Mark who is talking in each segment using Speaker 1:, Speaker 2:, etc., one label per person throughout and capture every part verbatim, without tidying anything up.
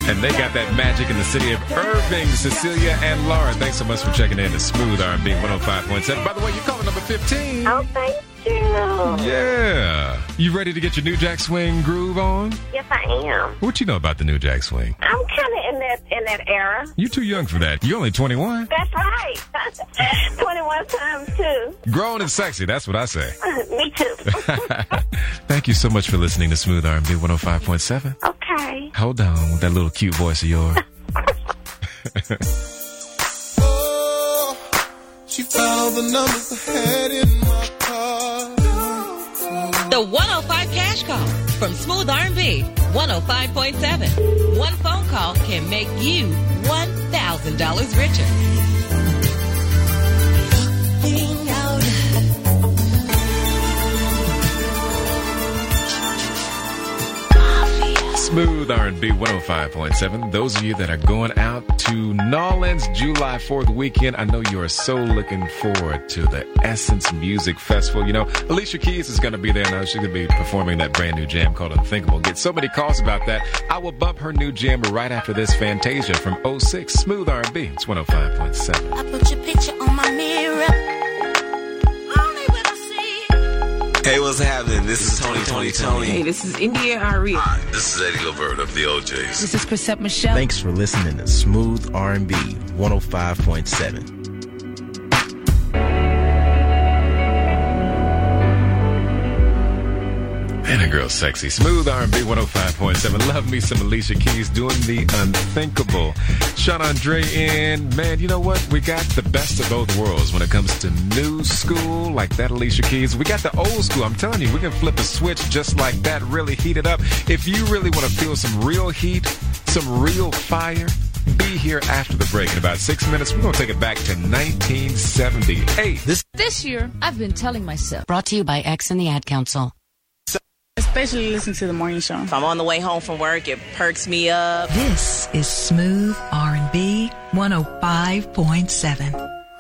Speaker 1: And they got that magic in the city of Irving. Cecilia and Laura, thanks so much for checking in to Smooth R and B one oh five point seven. By the way, you're calling number fifteen.
Speaker 2: Oh, thank you.
Speaker 1: Yeah. You ready to get your New Jack Swing groove on?
Speaker 2: Yes, I am.
Speaker 1: What you know about the New Jack Swing?
Speaker 2: I'm kind of in that in that era.
Speaker 1: You're too young for that. You're only twenty-one.
Speaker 2: That's right. twenty-one times two.
Speaker 1: Grown and sexy, that's what I say.
Speaker 2: Me too.
Speaker 1: Thank you so much for listening to Smooth R and B one oh five point seven.
Speaker 2: Okay.
Speaker 1: Hold on with that little cute voice of yours.
Speaker 3: Oh, she found the numbers I had in my car.
Speaker 4: The one oh five Cash Call from Smooth R and B one oh five point seven. One phone call can make you one thousand dollars richer.
Speaker 1: Smooth R and B one oh five point seven. Those of you that are going out to Nolens July fourth weekend, I know you are so looking forward to the Essence Music Festival. You know, Alicia Keys is going to be there now. She's going to be performing that brand new jam called Unthinkable. Get so many calls about that. I will bump her new jam right after this, Fantasia from oh six. Smooth R and B. It's one oh five point seven.
Speaker 5: I put your picture on my mirror.
Speaker 6: Hey, what's happening? This is Tony, Tony, Tony.
Speaker 7: Hey, this is India Aria.
Speaker 6: Hi, this is Eddie Lavert of the O Js.
Speaker 7: This is Chrisette Michelle.
Speaker 8: Thanks for listening to Smooth R and B one oh five point seven.
Speaker 1: Man, that girl's sexy. Smooth R and B one oh five point seven. Love me some Alicia Keys doing the unthinkable. Sean Andre in. Man, you know what? We got the best of both worlds when it comes to new school, like that Alicia Keys. We got the old school. I'm telling you, we can flip a switch just like that, really heat it up. If you really want to feel some real heat, some real fire, be here after the break. In about six minutes, we're going to take it back to nineteen seventy-eight.
Speaker 9: This, this year, I've been telling myself.
Speaker 10: Brought to you by X and the Ad Council.
Speaker 7: Especially listen to the morning show.
Speaker 4: If I'm on the way home from work, it perks me up.
Speaker 11: This is Smooth R and B one oh five point seven.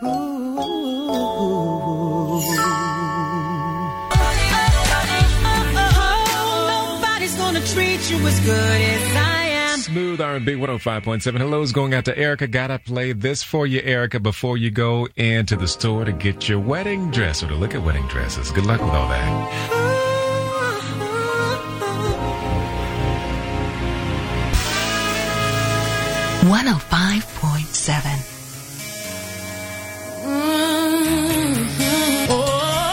Speaker 4: Nobody's gonna treat you as good as I am.
Speaker 1: Smooth R and B one oh five point seven. Hello's going out to Erica. Gotta play this for you, Erica, before you go into the store to get your wedding dress or to look at wedding dresses. Good luck with all that.
Speaker 11: one oh five point seven.
Speaker 5: Mm-hmm. Oh,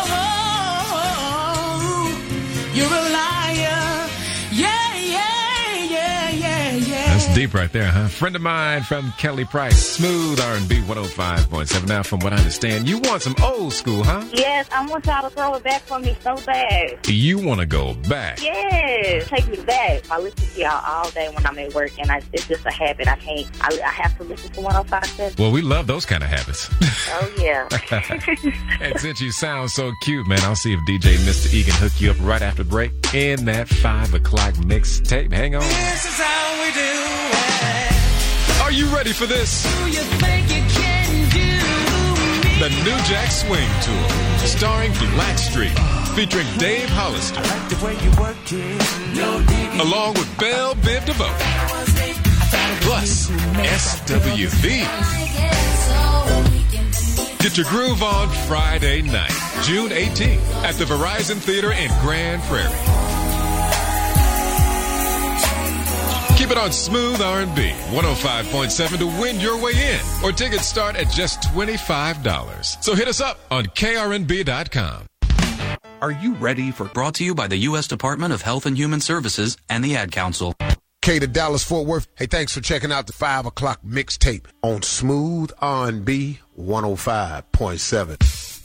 Speaker 5: you're a liar. Yeah, yeah, yeah, yeah, yeah.
Speaker 1: That's deep right there, huh? Friend of mine from Kelly Price. Smooth R and B one oh five point seven. Now, from what I understand, you want some old school, huh?
Speaker 2: Yes, I want y'all to throw it back for me so bad.
Speaker 1: You want to go back?
Speaker 2: Yes, take me back. I listen to y'all all day when I'm at work, and I, it's just a habit. I can't, I, I have to listen to one oh five point seven.
Speaker 1: Well, we love those kind of habits.
Speaker 2: Oh, yeah.
Speaker 1: And since you sound so cute, man, I'll see if D J Mister E can hook you up right after break in that five o'clock mixtape. Hang on.
Speaker 3: This is how we do it.
Speaker 1: Are you ready for this?
Speaker 5: Do you think you can do me?
Speaker 1: The New Jack Swing Tour, starring Blackstreet, featuring Dave Hollister,
Speaker 3: Like the way you work it. No digging.
Speaker 1: along with Belle Biv DeVoe, plus S W V. Get your groove on Friday night, June eighteenth, at the Verizon Theater in Grand Prairie. Keep it on Smooth R and B one oh five point seven to win your way in, or tickets start at just twenty-five dollars. So hit us up on K R N B dot com.
Speaker 12: Are you ready for brought to you by the U S Department of Health and Human Services and the Ad Council?
Speaker 13: K to Dallas Fort Worth. Hey, thanks for checking out the five o'clock mixtape on Smooth R and B one oh five point seven.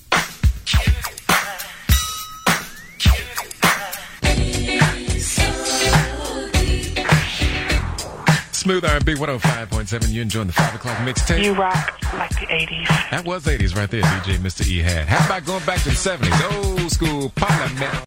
Speaker 1: Smooth R and B one oh five point seven. You enjoying the five o'clock mixtape?
Speaker 7: You rock like the eighties.
Speaker 1: That was eighties right there, D J Mister E had. How about going back to the seventies? Old school Parliament.